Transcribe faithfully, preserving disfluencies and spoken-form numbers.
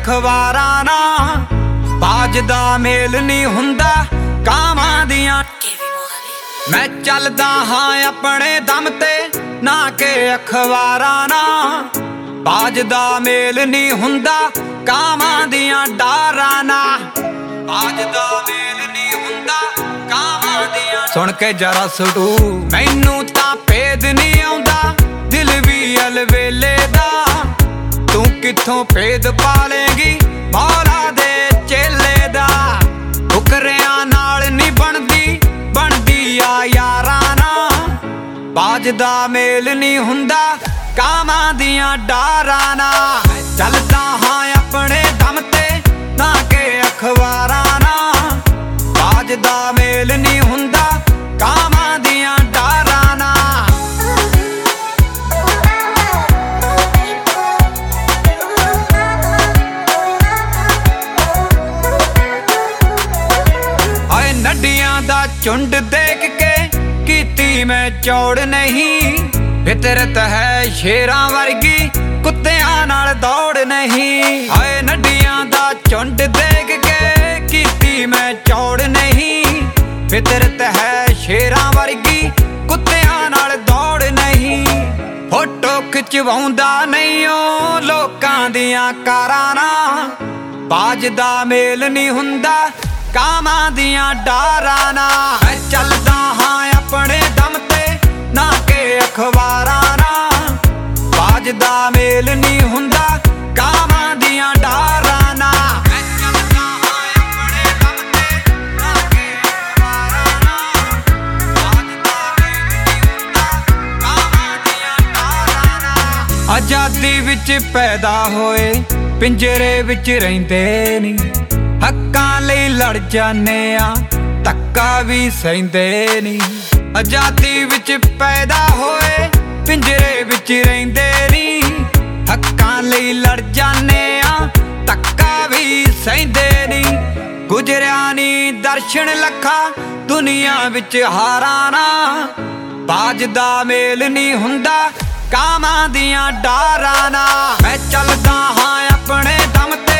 ਅਖਬਾਰਾਂ ਨਾਲ ਬਾਜ ਦਾ ਮੇਲ ਨਹੀਂ ਹੁੰਦਾ ਕਾਵਾਂ ਦੀਆਂ। ਮੈਂ ਚੱਲਦਾ ਹਾਂ ਆਪਣੇ ਦਮ ਤੇ ਨਾ ਕਿ ਅਖਬਾਰਾਂ ਨਾਲ ਬਾਜ ਦਾ ਮੇਲ ਨਹੀਂ ਹੁੰਦਾ ਕਾਵਾਂ ਦੀਆਂ ਡਾਰਾਂ ਨਾਲ। ਬਾਜ ਦਾ ਮੇਲ ਨਹੀਂ ਹੁੰਦਾ ਕਾਵਾਂ ਦੀਆਂ। ਸੁਣ ਕੇ ਜਰਾ ਸੁਟੂ ਮੈਨੂੰ ਤਾਂ ਭੇਦ ਨਹੀਂ ਆਉਂਦਾ ਦਿਲ ਵੀ ਅਲਵੇਲੇ ਦਾ। ਤੂੰ ਕਿੱਥੋਂ ਭੇਦ ਪਾਲੇਂਗੀ ਮੌਲਾ ਦੇ ਚੇਲੇ ਦਾ। ਫੁਕਰਿਆਂ ਨਾਲ ਨਹੀਂ ਬਣਦੀ ਬਣਦੀ ਆ ਯਾਰਾਂ ਨਾਲ ਬਾਜ ਦਾ ਮੇਲ ਨਹੀਂ ਹੁੰਦਾ ਕਾਵਾਂ ਦੀਆਂ ਡਾਰਾਂ ਨਾਲ। ਚੱਲਦਾ ਹਾਂ ਆਪਣੇ ਦਮ ਤੇ ਨਾ ਕਿ ਅਖਬਾਰਾਂ ਨਾਲ ਬਾਜ ਦਾ ਮੇਲ ਨਹੀਂ ਹੁੰਦਾ ਕਾਵਾਂ ਦੀਆਂ ਡਾਰਾਂ ਨਾਲ। ਆਏ ਨੱਡੀਆਂ ਦਾ ਝੁੰਡ ਦੇਖ ਕੇ ਕੀਤੀ ਮੈਂ ਚੌੜ ਨਹੀਂ। ਫਿਤਰਤ ਹੈ ਸ਼ੇਰਾਂ ਵਰਗੀ ਕੁੱਤਿਆਂ ਨਾਲ ਦੌੜ ਨਹੀਂ। ਹਾਏ ਨੱਡੀਆਂ ਦਾ ਝੁੰਡ ਦੇਖ ਕੇ ਕੀਤੀ ਮੈਂ ਚੌੜ ਨਹੀਂ। ਫਿਤਰਤ ਹੈ ਸ਼ੇਰਾਂ ਵਰਗੀ ਕੁੱਤਿਆਂ ਨਾਲ ਦੌੜ ਨਹੀਂ। ਫੋਟੋ ਖਿਚਵਾਉਂਦਾ ਨਹੀਂ ਓ ਲੋਕਾਂ ਦੀਆਂ ਕਾਰਾਂ ਨਾਲ ਬਾਜ ਦਾ ਮੇਲ ਨਹੀਂ ਹੁੰਦਾ ਕਾਵਾਂ ਦੀਆਂ ਡਾਰਾਂ ਨਾਲ। ਮੈਂ ਚੱਲਦਾ ਹਾਂ ਆਪਣੇ ਦਮ ਤੇ ਨਾ ਕਿ ਅਖਬਾਰਾਂ ਨਾਲ ਬਾਜ ਦਾ ਮੇਲ ਨਹੀਂ ਹੁੰਦਾ ਕਾਵਾਂ ਦੀਆਂ ਡਾਰਾਂ ਨਾਲ। ਮੈਂ ਚੱਲਦਾ ਹਾਂ ਆਪਣੇ ਦਮ ਤੇ ਨਾ ਕਿ ਅਖਬਾਰਾਂ ਨਾਲ ਬਾਜ ਦਾ ਮੇਲ ਨਹੀਂ ਹੁੰਦਾ ਕਾਵਾਂ ਦੀਆਂ ਡਾਰਾਂ ਨਾਲ। ਆਜ਼ਾਦੀ ਵਿੱਚ ਪੈਦਾ ਹੋਏ ਪਿੰਜਰੇ ਵਿੱਚ ਰਹਿੰਦੇ ਨੀ। ਹੱਕਾਂ ਲਈ ਲੜ ਜਾਂਦੇ ਆ ਧੱਕਾ ਵੀ ਸਹਿੰਦੇ ਨੀ। ਆਜ਼ਾਦੀ ਵਿੱਚ ਪੈਦਾ ਹੋਏ ਪਿੰਜਰੇ ਵਿੱਚ ਰਹਿੰਦੇ ਨੀ। ਹੱਕਾਂ ਲਈ ਲੜ ਜਾਂਦੇ ਆ ਧੱਕਾ ਵੀ ਸਹਿੰਦੇ ਨੀ। ਗੁਜ਼ਰਿਆ ਨੀ ਦਰਸ਼ਨ ਲੱਖਾਂ ਦੁਨੀਆ ਵਿੱਚ ਹਾਰਾਂ ਨਾਲ ਬਾਜ ਦਾ ਮੇਲ ਨਹੀਂ ਹੁੰਦਾ ਕਾਵਾਂ ਦੀਆਂ ਡਾਰਾਂ ਨਾਲ। ਮੈਂ ਚੱਲਦਾ ਹਾਂ ਆਪਣੇ ਦਮ ਤੇ